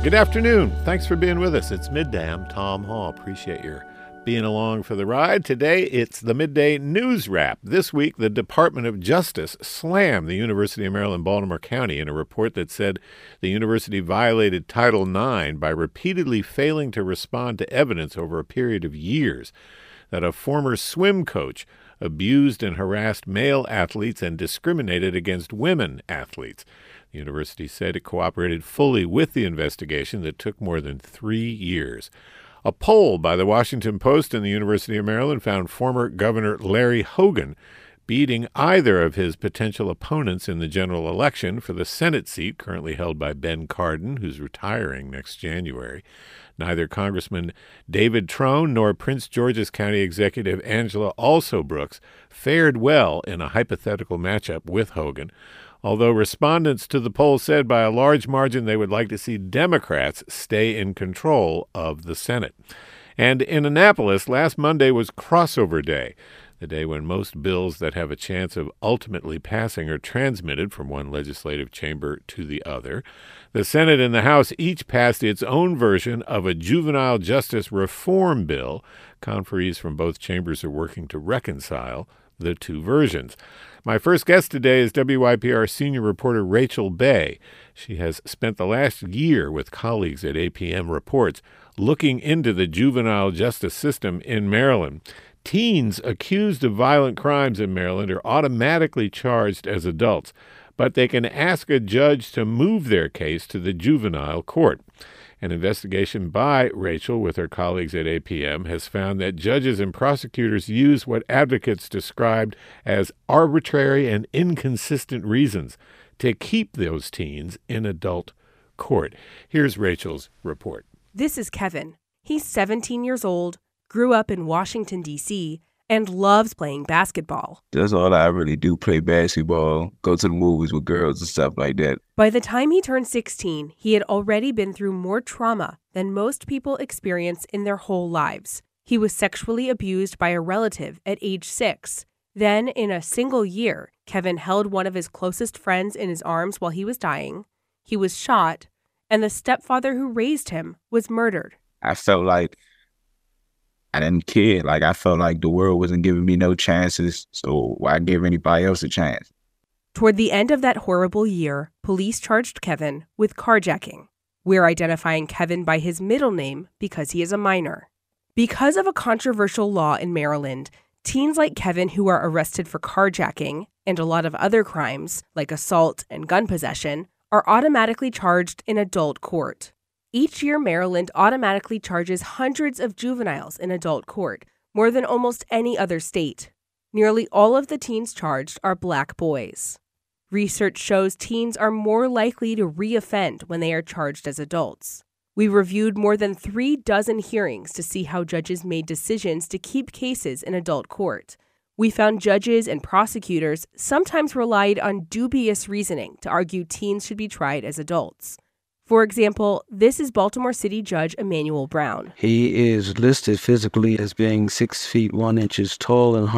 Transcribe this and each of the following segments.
Good afternoon. Thanks for being with us. It's midday. I'm Tom Hall. Appreciate your being along for the ride. Today, it's the Midday News Wrap. This week, the Department of Justice slammed the University of Maryland, Baltimore County in a report that said the university violated Title IX by repeatedly failing to respond to evidence over a period of years that a former swim coach abused and harassed male athletes and discriminated against women athletes. The university said it cooperated fully with the investigation that took more than 3 years. A poll by the Washington Post and the University of Maryland found former Governor Larry Hogan beating either of his potential opponents in the general election for the Senate seat currently held by Ben Cardin, who's retiring next January. Neither Congressman David Trone nor Prince George's County Executive Angela Alsobrooks fared well in a hypothetical matchup with Hogan, although respondents to the poll said by a large margin they would like to see Democrats stay in control of the Senate. And in Annapolis, last Monday was Crossover Day, the day when most bills that have a chance of ultimately passing are transmitted from one legislative chamber to the other. The Senate and the House each passed its own version of a juvenile justice reform bill. Conferees from both chambers are working to reconcile the two versions. My first guest today is WYPR senior reporter Rachel Bay. She has spent the last year with colleagues at APM Reports looking into the juvenile justice system in Maryland. Teens accused of violent crimes in Maryland are automatically charged as adults, but they can ask a judge to move their case to the juvenile court. An investigation by Rachel with her colleagues at APM has found that judges and prosecutors use what advocates described as arbitrary and inconsistent reasons to keep those teens in adult court. Here's Rachel's report. This is Kevin. He's 17 years old, grew up in Washington, D.C., and loves playing basketball. That's all I really do, play basketball, go to the movies with girls and stuff like that. By the time he turned 16, he had already been through more trauma than most people experience in their whole lives. He was sexually abused by a relative at age 6. Then, in a single year, Kevin held one of his closest friends in his arms while he was dying. He was shot, and the stepfather who raised him was murdered. I felt like I didn't care. Like, I felt like the world wasn't giving me no chances, so why give anybody else a chance? Toward the end of that horrible year, police charged Kevin with carjacking. We're identifying Kevin by his middle name because he is a minor. Because of a controversial law in Maryland, teens like Kevin who are arrested for carjacking and a lot of other crimes, like assault and gun possession, are automatically charged in adult court. Each year, Maryland automatically charges hundreds of juveniles in adult court, more than almost any other state. Nearly all of the teens charged are black boys. Research shows teens are more likely to reoffend when they are charged as adults. We reviewed more than 36 hearings to see how judges made decisions to keep cases in adult court. We found judges and prosecutors sometimes relied on dubious reasoning to argue teens should be tried as adults. For example, this is Baltimore City Judge Emmanuel Brown. He is listed physically as being 6 feet 1 inches tall and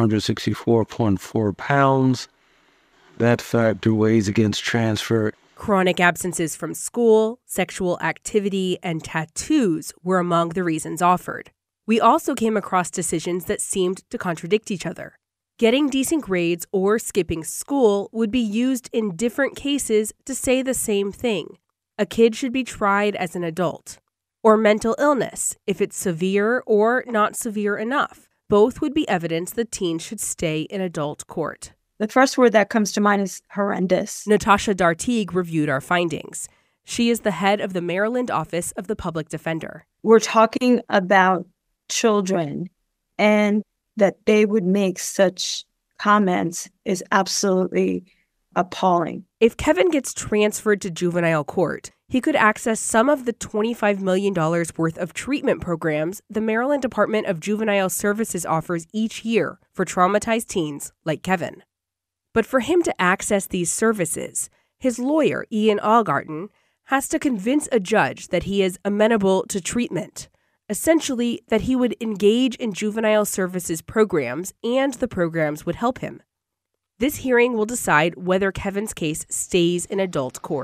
164.4 pounds. That factor weighs against transfer. Chronic absences from school, sexual activity, and tattoos were among the reasons offered. We also came across decisions that seemed to contradict each other. Getting decent grades or skipping school would be used in different cases to say the same thing. A kid should be tried as an adult. Or mental illness, if it's severe or not severe enough. Both would be evidence that teens should stay in adult court. The first word that comes to mind is horrendous. Natasha Dartigue reviewed our findings. She is the head of the Maryland Office of the Public Defender. We're talking about children, and that they would make such comments is absolutely appalling. If Kevin gets transferred to juvenile court, he could access some of the $25 million worth of treatment programs the Maryland Department of Juvenile Services offers each year for traumatized teens like Kevin. But for him to access these services, his lawyer, Ian Allgarten, has to convince a judge that he is amenable to treatment, essentially that he would engage in juvenile services programs and the programs would help him. This hearing will decide whether Kevin's case stays in adult court.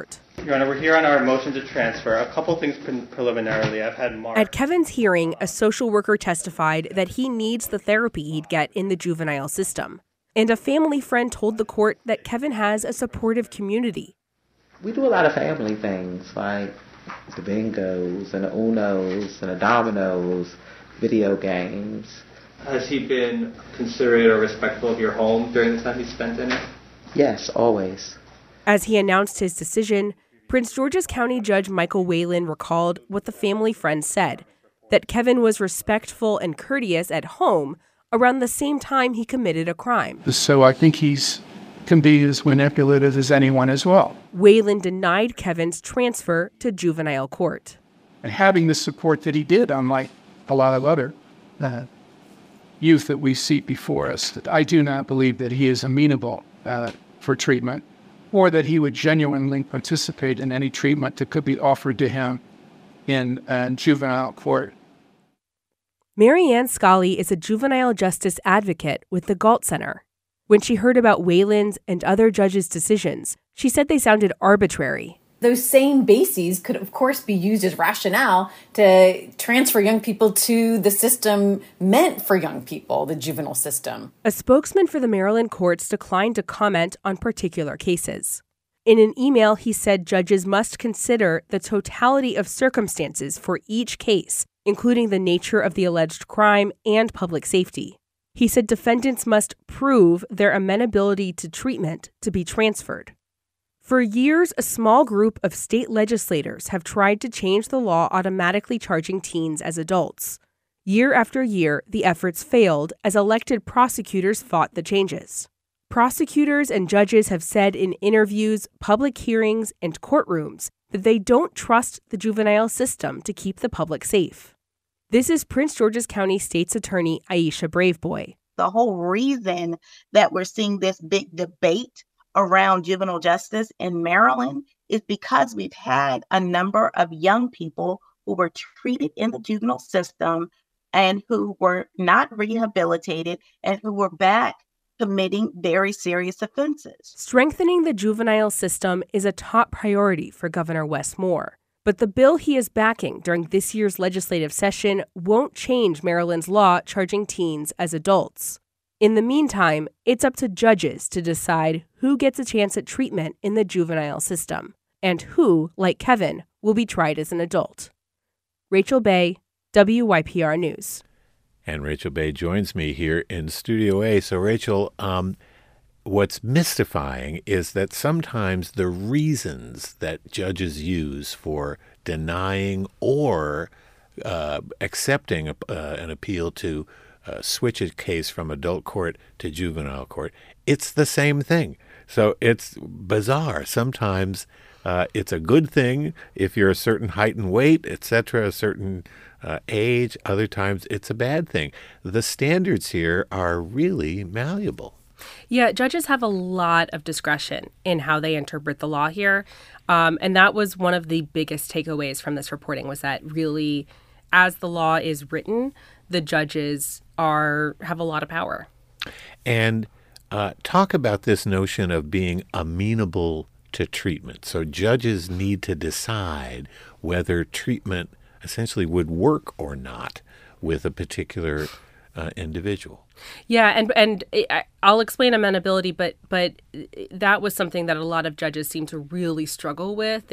Your Honor, we're here on our motion to transfer. A couple things preliminarily. I've had Mark. At Kevin's hearing, a social worker testified that he needs the therapy he'd get in the juvenile system. And a family friend told the court that Kevin has a supportive community. We do a lot of family things like the bingos and the unos and the dominoes, video games. Has he been considerate or respectful of your home during the time he spent in it? Yes, always. As he announced his decision, Prince George's County Judge Michael Whalen recalled what the family friend said, that Kevin was respectful and courteous at home around the same time he committed a crime. So I think can be as manipulative as anyone as well. Whalen denied Kevin's transfer to juvenile court. And having the support that he did, unlike a lot of other youth that we see before us, I do not believe that he is amenable for treatment, or that he would genuinely participate in any treatment that could be offered to him in juvenile court. Mary Ann Scully is a juvenile justice advocate with the Galt Center. When she heard about Whalen's and other judges' decisions, she said they sounded arbitrary. Those same bases could, of course, be used as rationale to transfer young people to the system meant for young people, the juvenile system. A spokesman for the Maryland courts declined to comment on particular cases. In an email, he said judges must consider the totality of circumstances for each case, including the nature of the alleged crime and public safety. He said defendants must prove their amenability to treatment to be transferred. For years, a small group of state legislators have tried to change the law automatically charging teens as adults. Year after year, the efforts failed as elected prosecutors fought the changes. Prosecutors and judges have said in interviews, public hearings, and courtrooms that they don't trust the juvenile system to keep the public safe. This is Prince George's County State's Attorney Aisha Braveboy. The whole reason that we're seeing this big debate around juvenile justice in Maryland is because we've had a number of young people who were treated in the juvenile system and who were not rehabilitated and who were back committing very serious offenses. Strengthening the juvenile system is a top priority for Governor Wes Moore. But the bill he is backing during this year's legislative session won't change Maryland's law charging teens as adults. In the meantime, it's up to judges to decide who gets a chance at treatment in the juvenile system and who, like Kevin, will be tried as an adult. Rachel Bay, WYPR News. And Rachel Bay joins me here in Studio A. So, Rachel, what's mystifying is that sometimes the reasons that judges use for denying or accepting an appeal to switch a case from adult court to juvenile court, it's the same thing. So it's bizarre. Sometimes it's a good thing if you're a certain height and weight, etc., a certain age. Other times it's a bad thing. The standards here are really malleable. Yeah, judges have a lot of discretion in how they interpret the law here. And that was one of the biggest takeaways from this reporting, was that really, as the law is written, the judges have a lot of power. And talk about this notion of being amenable to treatment. So judges need to decide whether treatment essentially would work or not with a particular individual. Yeah, and I'll explain amenability, but that was something that a lot of judges seem to really struggle with.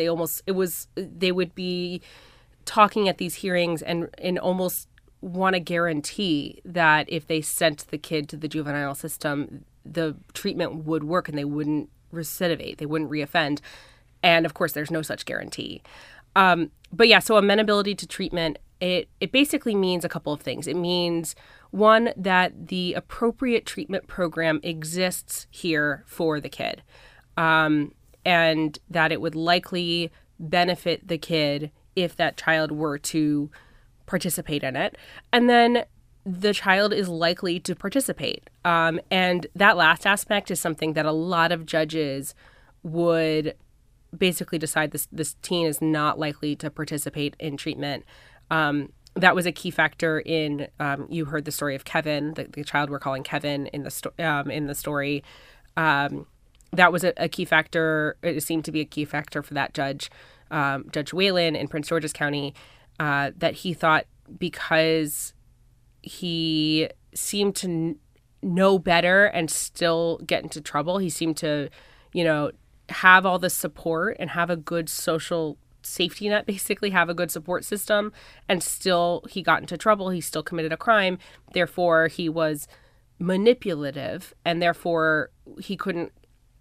They would be talking at these hearings and almost want to guarantee that if they sent the kid to the juvenile system, the treatment would work and they wouldn't recidivate, they wouldn't reoffend. And of course, there's no such guarantee. But yeah, so amenability to treatment, it basically means a couple of things. It means, one, that the appropriate treatment program exists here for the kid, and that it would likely benefit the kid if that child were to participate in it. And then the child is likely to participate. And that last aspect is something that a lot of judges would basically decide this teen is not likely to participate in treatment. That was a key factor in, you heard the story of Kevin, the child we're calling Kevin in the story. that was a key factor. It seemed to be a key factor for that judge, Judge Whalen in Prince George's County, that he thought because he seemed to know better and still get into trouble, he seemed to, have all the support and have a good social safety net, basically have a good support system, and still he got into trouble. He still committed a crime. Therefore, he was manipulative, and therefore he couldn't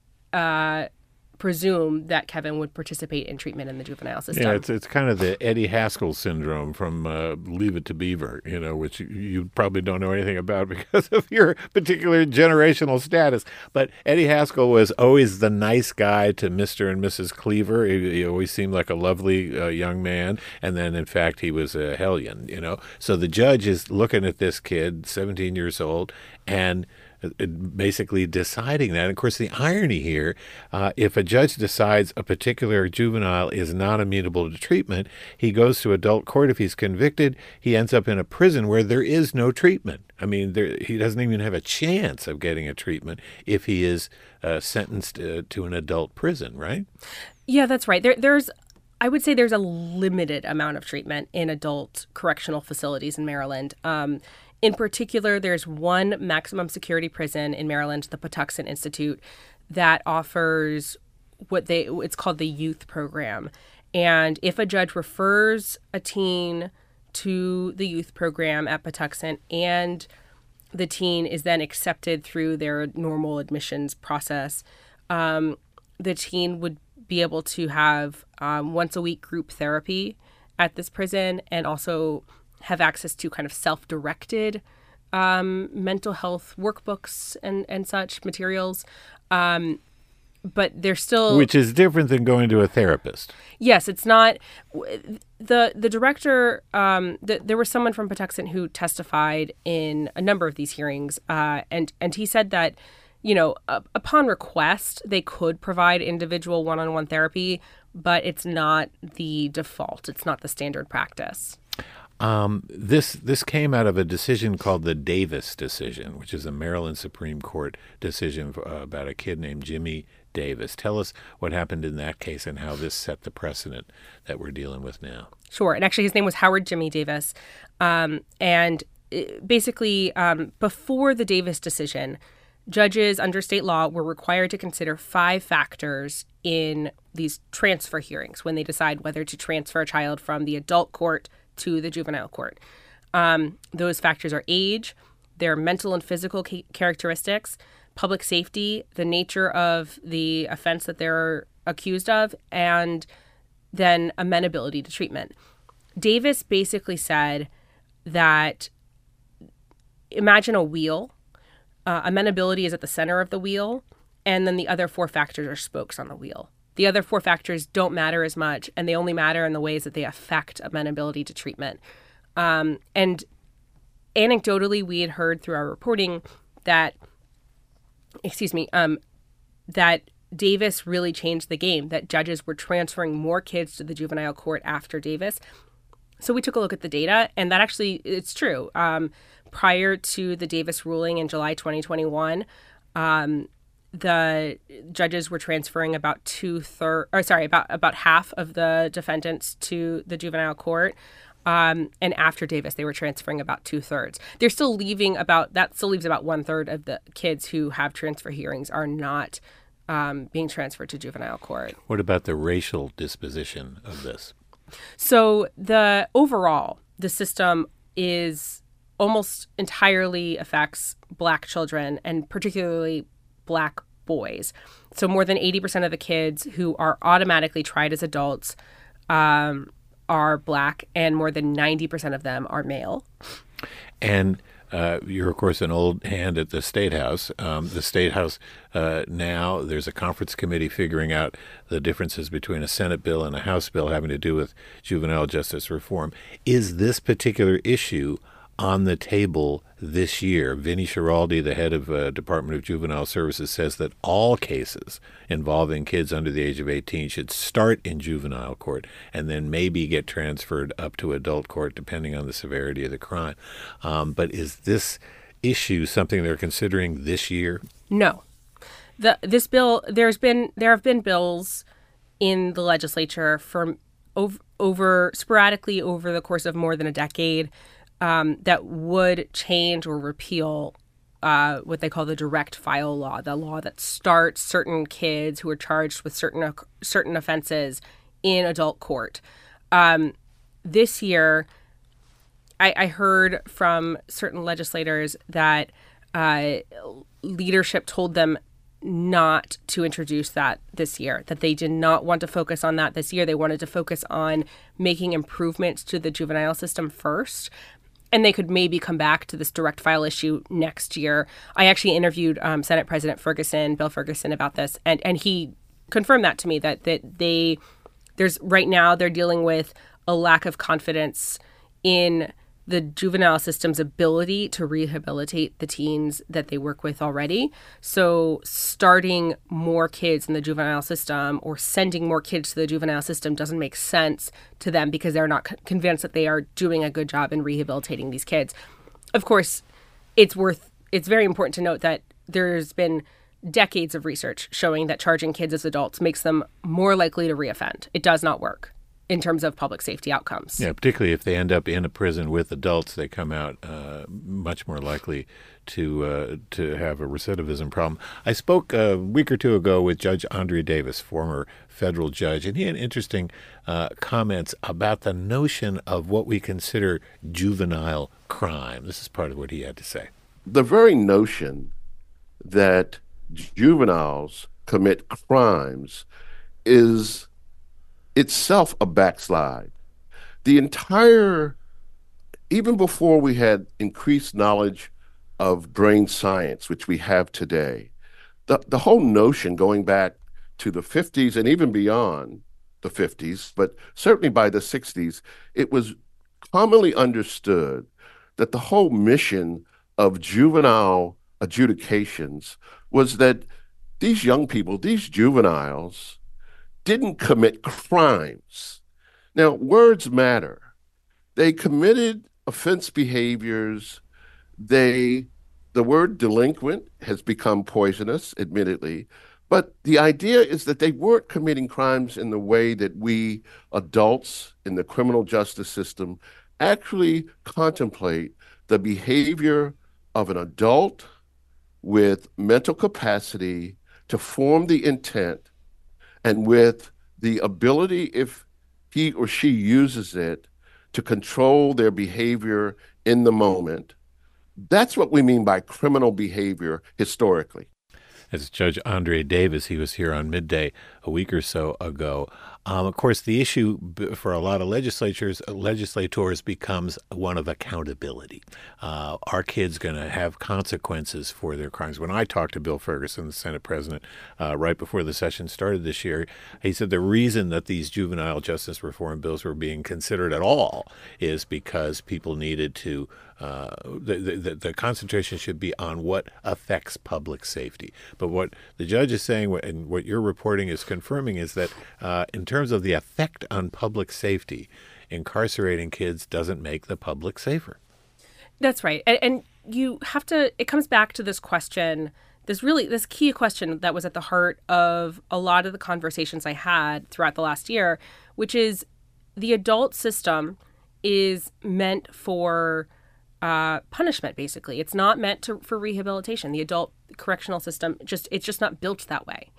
presume that Kevin would participate in treatment in the juvenile system. Yeah, it's kind of the Eddie Haskell syndrome from Leave It to Beaver, which you probably don't know anything about because of your particular generational status. But Eddie Haskell was always the nice guy to Mr. and Mrs. Cleaver. He always seemed like a lovely young man. And then, in fact, he was a hellion, So the judge is looking at this kid, 17 years old, and basically deciding that. And of course, the irony here, if a judge decides a particular juvenile is not amenable to treatment, he goes to adult court. If he's convicted, he ends up in a prison where there is no treatment. I mean, he doesn't even have a chance of getting a treatment if he is sentenced to an adult prison, right? Yeah, that's right. I would say there's a limited amount of treatment in adult correctional facilities in Maryland. In particular, there's one maximum security prison in Maryland, the Patuxent Institute, that offers it's called the youth program. And if a judge refers a teen to the youth program at Patuxent and the teen is then accepted through their normal admissions process, the teen would be able to have once a week group therapy at this prison and also have access to kind of self-directed mental health workbooks and such materials. But they're still... Which is different than going to a therapist. Yes, it's not... The director... there was someone from Patuxent who testified in a number of these hearings, and he said that, upon request, they could provide individual one-on-one therapy, but it's not the default. It's not the standard practice. This came out of a decision called the Davis decision, which is a Maryland Supreme Court decision about a kid named Jimmy Davis. Tell us what happened in that case and how this set the precedent that we're dealing with now. Sure. And actually, his name was Howard Jimmy Davis. Basically, before the Davis decision, judges under state law were required to consider 5 factors in these transfer hearings when they decide whether to transfer a child from the adult court to the juvenile court. Those factors are age, their mental and physical characteristics, public safety, the nature of the offense that they're accused of, and then amenability to treatment. Davis basically said that imagine a wheel. Amenability is at the center of the wheel, and then the other 4 factors are spokes on the wheel. The other 4 factors don't matter as much, and they only matter in the ways that they affect amenability to treatment. And anecdotally, we had heard through our reporting that, that Davis really changed the game, that judges were transferring more kids to the juvenile court after Davis. So we took a look at the data, and that actually, it's true. Prior to the Davis ruling in July 2021, the judges were transferring about about half of the defendants to the juvenile court. And after Davis, they were transferring about 2/3. They're still leaving that still leaves about 1/3 of the kids who have transfer hearings are not being transferred to juvenile court. What about the racial disposition of this? So overall, the system is almost entirely affects Black children and particularly Black boys. So more than 80% of the kids who are automatically tried as adults are Black, and more than 90% of them are male. And you're, of course, an old hand at the State House. The State House now, there's a conference committee figuring out the differences between a Senate bill and a House bill having to do with juvenile justice reform. Is this particular issue on the table this year? Vinnie Schiraldi, the head of Department of Juvenile Services, says that all cases involving kids under the age of 18 should start in juvenile court and then maybe get transferred up to adult court depending on the severity of the crime. But is this issue something they're considering this year? No. This bill, there have been bills in the legislature for over sporadically over the course of more than a decade that would change or repeal what they call the direct file law, the law that starts certain kids who are charged with certain offenses in adult court. This year, I heard from certain legislators that leadership told them not to introduce that this year, that they did not want to focus on that this year. They wanted to focus on making improvements to the juvenile system first, and they could maybe come back to this direct file issue next year. I actually interviewed Senate President Bill Ferguson, about this, and he confirmed that to me, that there's right now they're dealing with a lack of confidence in the juvenile system's ability to rehabilitate the teens that they work with already. So starting more kids in the juvenile system or sending more kids to the juvenile system doesn't make sense to them because they're not convinced that they are doing a good job in rehabilitating these kids. Of course, it's very important to note that there's been decades of research showing that charging kids as adults makes them more likely to reoffend. It does not work in terms of public safety outcomes. Yeah, particularly if they end up in a prison with adults, they come out much more likely to have a recidivism problem. I spoke a week or two ago with Judge Andrea Davis, former federal judge, and he had interesting comments about the notion of what we consider juvenile crime. This is part of what he had to say. The very notion that juveniles commit crimes is itself a backslide. The entire, even before we had increased knowledge of brain science, which we have today, the whole notion going back to the 50s and even beyond the 50s, but certainly by the 60s, it was commonly understood that the whole mission of juvenile adjudications was that these young people, these juveniles, didn't commit crimes. Now, words matter. They committed offense behaviors. The word delinquent has become poisonous, admittedly, but the idea is that they weren't committing crimes in the way that we adults in the criminal justice system actually contemplate the behavior of an adult with mental capacity to form the intent and with the ability, if he or she uses it, to control their behavior in the moment. That's what we mean by criminal behavior historically. As Judge Andrea Davis, he was here on Midday a week or so ago. Of course, the issue for a lot of legislators becomes one of accountability. Are kids going to have consequences for their crimes? When I talked to Bill Ferguson, the Senate president, right before the session started this year, he said the reason that these juvenile justice reform bills were being considered at all is because people needed to the concentration should be on what affects public safety. But what the judge is saying, and what your reporting is confirming, is that in terms of the effect on public safety, incarcerating kids doesn't make the public safer. That's right. And you have to, it comes back to this question, this key question that was at the heart of a lot of the conversations I had throughout the last year, which is the adult system is meant for punishment, basically. It's not meant for rehabilitation. The adult correctional system, it's just not built that way.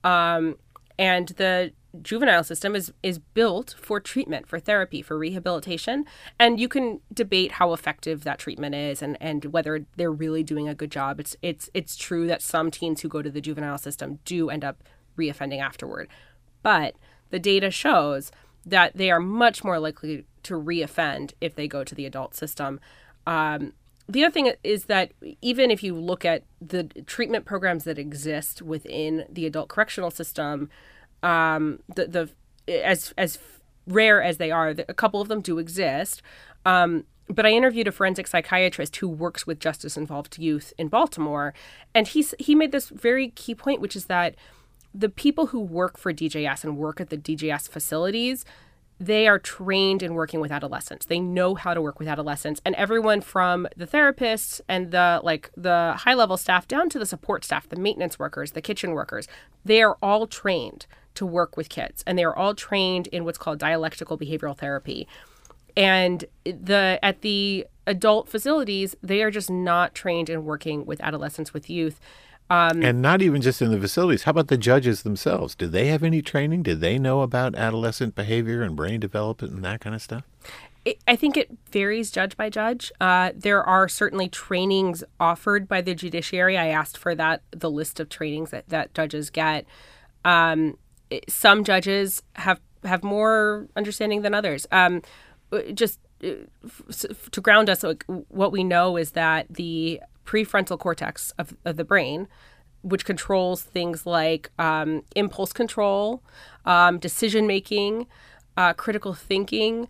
And the juvenile system is built for treatment, for therapy, for rehabilitation. And you can debate how effective that treatment is and whether they're really doing a good job. It's true that some teens who go to the juvenile system do end up reoffending afterward. But the data shows that they are much more likely to reoffend if they go to the adult system. The other thing is that even if you look at the treatment programs that exist within the adult correctional system, as rare as they are, a couple of them do exist. But I interviewed a forensic psychiatrist who works with justice-involved youth in Baltimore, and he made this very key point, which is that the people who work for DJS and work at the DJS facilities they are trained in working with adolescents. They know how to work with adolescents, and everyone from the therapists and the high level staff down to the support staff, the maintenance workers, the kitchen workers, they are all trained to work with kids, and they are all trained in what's called dialectical behavioral therapy. And at the adult facilities, they are just not trained in working with adolescents, with youth. And not even just in the facilities. How about the judges themselves? Do they have any training? Do they know about adolescent behavior and brain development and that kind of stuff? I think it varies judge by judge. There are certainly trainings offered by the judiciary. I asked for the list of trainings that judges get. Some judges have more understanding than others. Just to ground us, what we know is that the prefrontal cortex of the brain, which controls things like impulse control, decision making, critical thinking,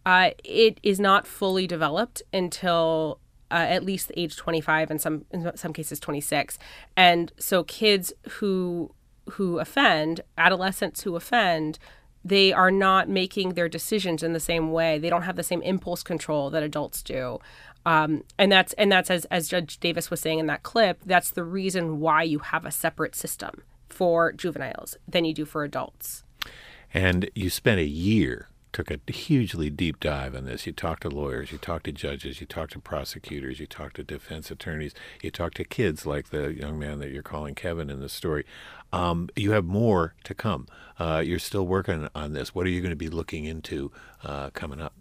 it is not fully developed until at least age 25, and in some cases 26. And so kids who offend, adolescents who offend, they are not making their decisions in the same way. They don't have the same impulse control that adults do. And that's as Judge Davis was saying in that clip, that's the reason why you have a separate system for juveniles than you do for adults. And you spent a year, took a hugely deep dive on this. You talked to lawyers, you talked to judges, you talked to prosecutors, you talked to defense attorneys, you talked to kids like the young man that you're calling Kevin in this story. You have more to come. You're still working on this. What are you going to be looking into coming up?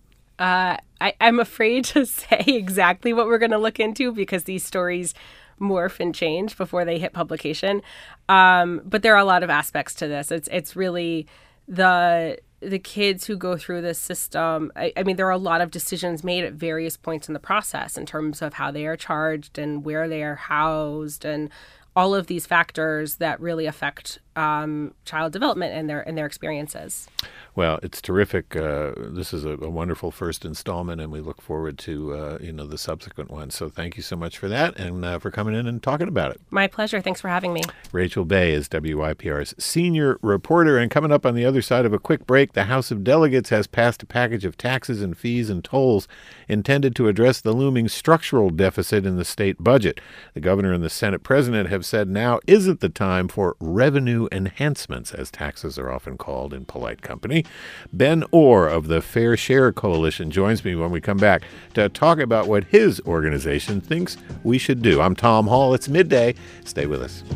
I'm afraid to say exactly what we're going to look into because these stories morph and change before they hit publication. But there are a lot of aspects to this. It's really the kids who go through this system. I mean, there are a lot of decisions made at various points in the process in terms of how they are charged and where they are housed and all of these factors that really affect child development and their experiences. Well, it's terrific. This is a wonderful first installment, and we look forward to the subsequent ones. So thank you so much for that and for coming in and talking about it. My pleasure. Thanks for having me. Rachel Bay is WYPR's senior reporter. And coming up on the other side of a quick break, the House of Delegates has passed a package of taxes and fees and tolls intended to address the looming structural deficit in the state budget. The governor and the Senate president have said now isn't the time for revenue enhancements, as taxes are often called in polite company. Ben Orr of the Fair Share Coalition joins me when we come back to talk about what his organization thinks we should do. I'm Tom Hall. It's midday. Stay with us.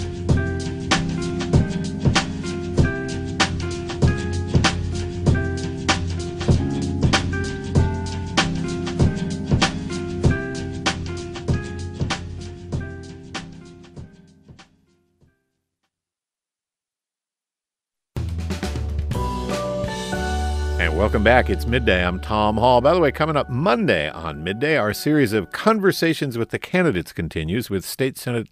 Welcome back. It's Midday. I'm Tom Hall. By the way, coming up Monday on Midday, our series of conversations with the candidates continues with State Senator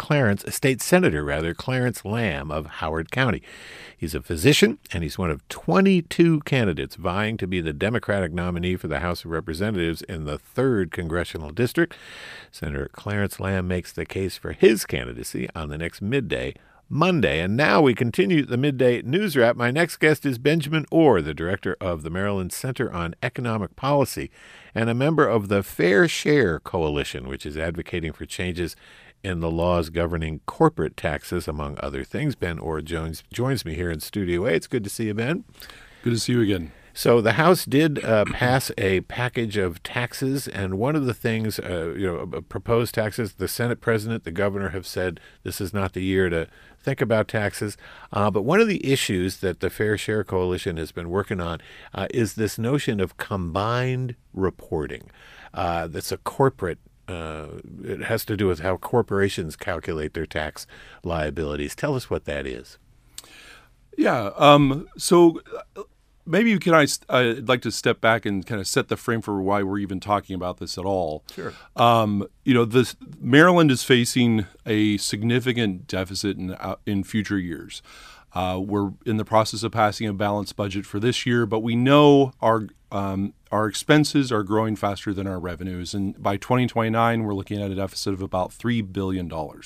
Clarence Lamb of Howard County. He's a physician, and he's one of 22 candidates vying to be the Democratic nominee for the House of Representatives in the 3rd Congressional District. Senator Clarence Lamb makes the case for his candidacy on the next Midday Monday. And now we continue the Midday News Wrap. My next guest is Benjamin Orr, the director of the Maryland Center on Economic Policy and a member of the Fair Share Coalition, which is advocating for changes in the laws governing corporate taxes, among other things. Ben Orr joins me here in Studio A. It's good to see you, Ben. Good to see you again. So the House did pass a package of taxes, and one of the things, proposed taxes, the Senate president, the governor have said this is not the year to think about taxes. But one of the issues that the Fair Share Coalition has been working on is this notion of combined reporting. That's a corporate it has to do with how corporations calculate their tax liabilities. Tell us what that is. Yeah. So maybe I'd like to step back and kind of set the frame for why we're even talking about this at all. Sure. Maryland is facing a significant deficit in future years. We're in the process of passing a balanced budget for this year, but we know our expenses are growing faster than our revenues, and by 2029, we're looking at a deficit of about $3 billion.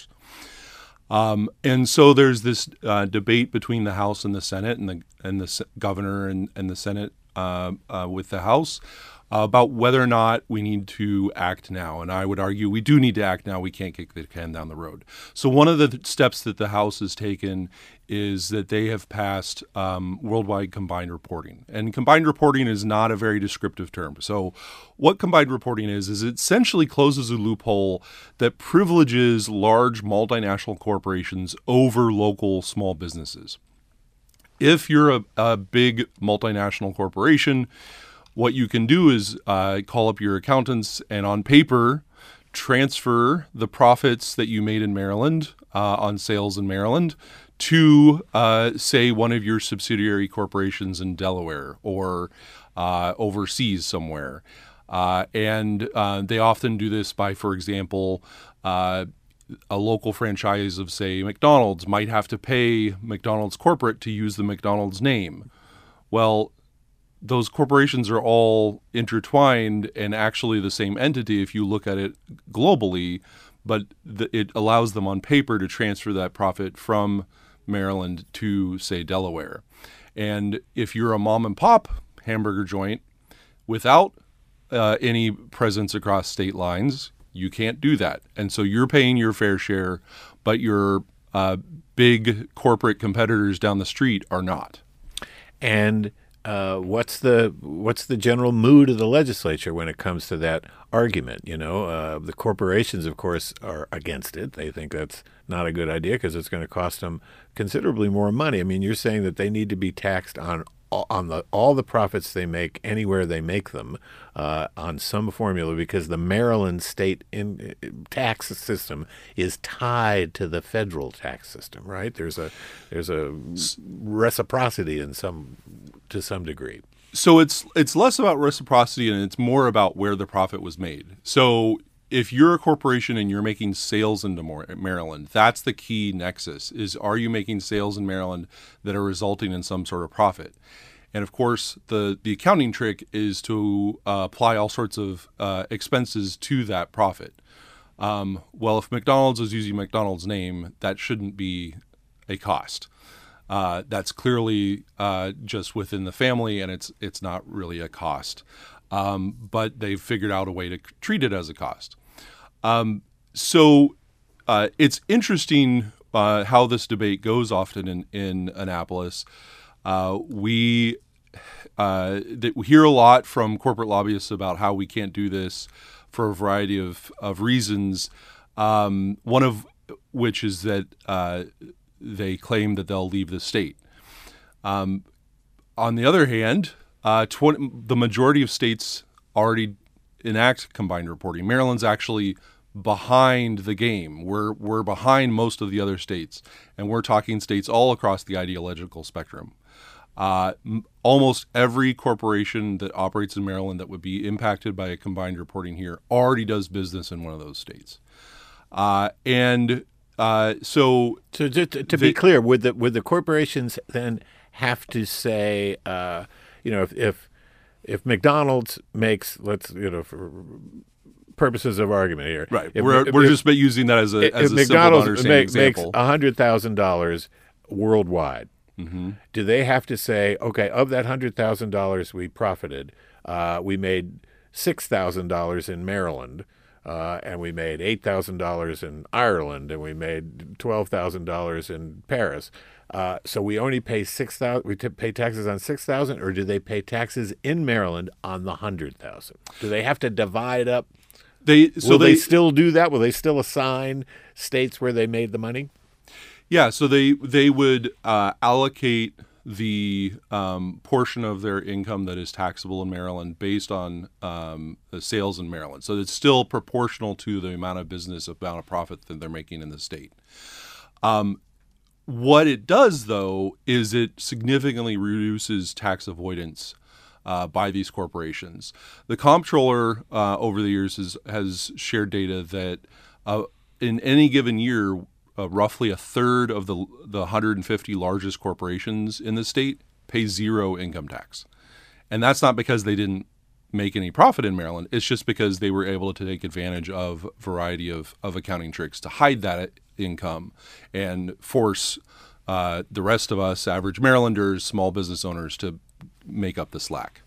And so there's this debate between the House and the Senate, and the governor and the Senate with the House about whether or not we need to act now. And I would argue we do need to act now. We can't kick the can down the road. So one of the steps that the House has taken is that they have passed worldwide combined reporting. And combined reporting is not a very descriptive term. So what combined reporting is it essentially closes a loophole that privileges large multinational corporations over local small businesses. If you're a big multinational corporation, what you can do is call up your accountants and on paper transfer the profits that you made in Maryland on sales in Maryland to, say, one of your subsidiary corporations in Delaware or overseas somewhere. And they often do this by, for example, a local franchise of, say, McDonald's might have to pay McDonald's corporate to use the McDonald's name. Well, those corporations are all intertwined and actually the same entity if you look at it globally, but it allows them on paper to transfer that profit from Maryland to, say, Delaware. And if you're a mom and pop hamburger joint without any presence across state lines, you can't do that. And so you're paying your fair share, but your big corporate competitors down the street are not. And what's the general mood of the legislature when it comes to that argument? You know, the corporations, of course, are against it. They think that's not a good idea because it's going to cost them considerably more money. I mean, you're saying that they need to be taxed on all the profits they make anywhere they make them on some formula because the Maryland state tax system is tied to the federal tax system, right? There's a reciprocity to some degree. So it's less about reciprocity and it's more about where the profit was made. So if you're a corporation and you're making sales into Maryland, that's the key nexus is, are you making sales in Maryland that are resulting in some sort of profit? And of course, the accounting trick is to apply all sorts of expenses to that profit. Well, if McDonald's is using McDonald's name, that shouldn't be a cost. That's clearly just within the family, and it's not really a cost. But they've figured out a way to treat it as a cost. So it's interesting how this debate goes often in Annapolis. We hear a lot from corporate lobbyists about how we can't do this for a variety of reasons, one of which is that they claim that they'll leave the state. On the other hand, the majority of states already enact combined reporting. Maryland's actually behind the game. We're behind most of the other states, and we're talking states all across the ideological spectrum. Almost every corporation that operates in Maryland that would be impacted by a combined reporting here already does business in one of those states. So just to be clear, would the corporations then have to say, if McDonald's makes, for purposes of argument here, right? We're just using that as a simple understanding example. Makes $100,000 worldwide. Mm-hmm. Do they have to say, okay, of that $100,000 we profited, we made $6,000 in Maryland, and we made $8,000 in Ireland, and we made $12,000 in Paris. So we only pay $6,000. We pay taxes on $6,000, or do they pay taxes in Maryland on the $100,000? Do they have to divide up? Will they still do that? Will they still assign states where they made the money? Yeah, so they would allocate the portion of their income that is taxable in Maryland based on the sales in Maryland. So it's still proportional to the amount of profit that they're making in the state. What it does, though, is it significantly reduces tax avoidance by these corporations. The comptroller over the years has shared data that in any given year, roughly a third of the 150 largest corporations in the state pay zero income tax. And that's not because they didn't make any profit in Maryland. It's just because they were able to take advantage of a variety of accounting tricks to hide that income and force the rest of us, average Marylanders, small business owners, to make up the slack.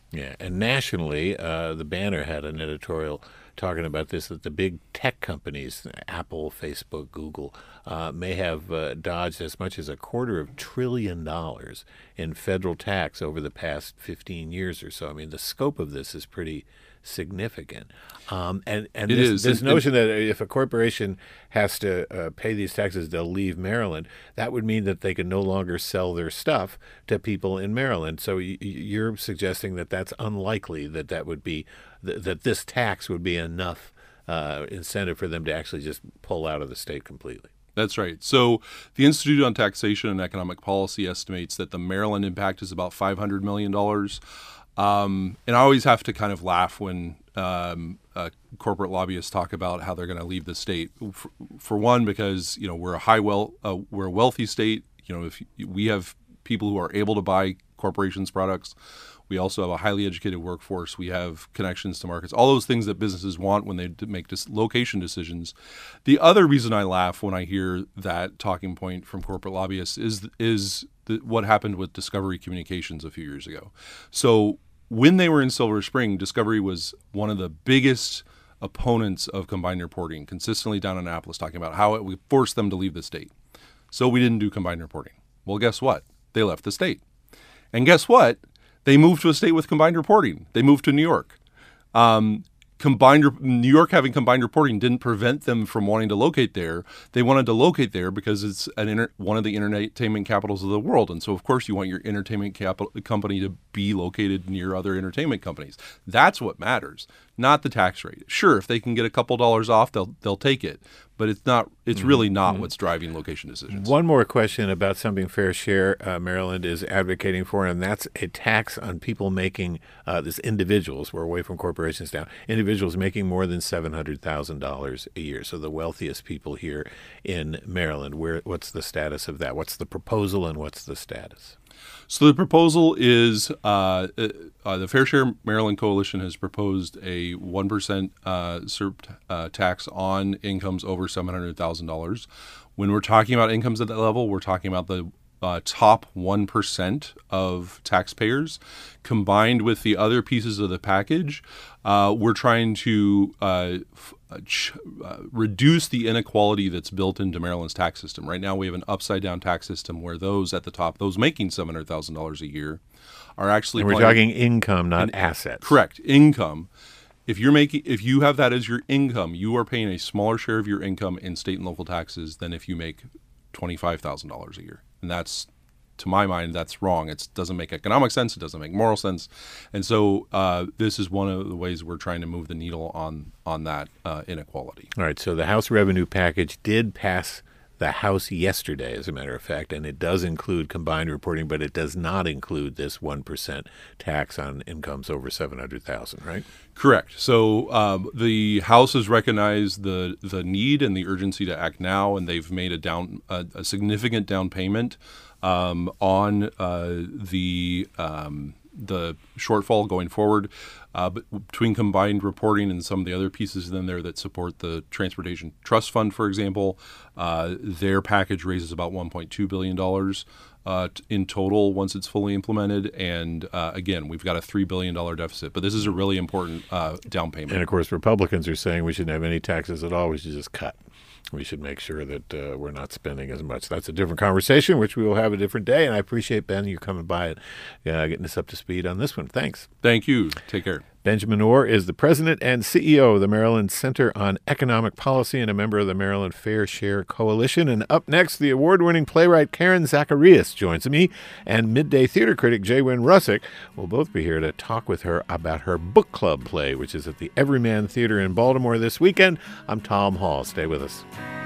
Yeah, and nationally, the Banner had an editorial talking about this, that the big tech companies, Apple, Facebook, Google, may have dodged as much as $250 billion in federal tax over the past 15 years or so. I mean, the scope of this is pretty significant. And this notion that if a corporation has to pay these taxes, they'll leave Maryland, that would mean that they can no longer sell their stuff to people in Maryland. So you're suggesting that that's unlikely, that would be that this tax would be enough incentive for them to actually just pull out of the state completely. That's right. So the Institute on Taxation and Economic Policy estimates that the Maryland impact is about $500 million. And I always have to kind of laugh when corporate lobbyists talk about how they're going to leave the state. For one, because we're a wealthy state. If we have people who are able to buy corporations' products, we also have a highly educated workforce. We have connections to markets, all those things that businesses want when they make location decisions. The other reason I laugh when I hear that talking point from corporate lobbyists is what happened with Discovery Communications a few years ago. So when they were in Silver Spring, Discovery was one of the biggest opponents of combined reporting, consistently down in Annapolis, talking about how it would force them to leave the state. So we didn't do combined reporting. Well, guess what? They left the state. And guess what? They moved to a state with combined reporting. They moved to New York. New York having combined reporting didn't prevent them from wanting to locate there. They wanted to locate there because it's one of the entertainment capitals of the world. And so, of course, you want your entertainment company to be located near other entertainment companies. That's what matters, not the tax rate. Sure, if they can get a couple dollars off, they'll take it. But it's really not what's driving location decisions. One more question about something Fair Share Maryland is advocating for, and that's a tax on people making, individuals, we're away from corporations now, individuals making more than $700,000 a year. So the wealthiest people here in Maryland. What's the status of that? What's the proposal and what's the status? So the proposal is the Fair Share Maryland Coalition has proposed a 1% SERP tax on incomes over $700,000. When we're talking about incomes at that level, we're talking about the top 1% of taxpayers. Combined with the other pieces of the package, we're trying to reduce the inequality that's built into Maryland's tax system. Right now, we have an upside-down tax system where those at the top, those making $700,000 a year, are actually. And we're talking income, not assets. Correct, income. If you have that as your income, you are paying a smaller share of your income in state and local taxes than if you make $25,000 a year, and that's. To my mind, that's wrong. It doesn't make economic sense. It doesn't make moral sense. And so this is one of the ways we're trying to move the needle on that inequality. All right. So the House revenue package did pass the House yesterday, as a matter of fact, and it does include combined reporting, but it does not include this 1% tax on incomes over $700,000, right? Correct. So the House has recognized the need and the urgency to act now, and they've made a significant down payment on the shortfall going forward. But between combined reporting and some of the other pieces in there that support the Transportation Trust Fund, for example, their package raises about $1.2 billion in total once it's fully implemented. And again, we've got a $3 billion deficit. But this is a really important down payment. And, of course, Republicans are saying we shouldn't have any taxes at all. We should just cut. We should make sure that we're not spending as much. That's a different conversation, which we will have a different day. And I appreciate, Ben, you coming by and getting us up to speed on this one. Thanks. Thank you. Take care. Benjamin Orr is the president and CEO of the Maryland Center on Economic Policy and a member of the Maryland Fair Share Coalition. And up next, the award-winning playwright Karen Zacharias joins me, and midday theater critic Jay Wynn Russick will both be here to talk with her about her book club play, which is at the Everyman Theater in Baltimore this weekend. I'm Tom Hall. Stay with us.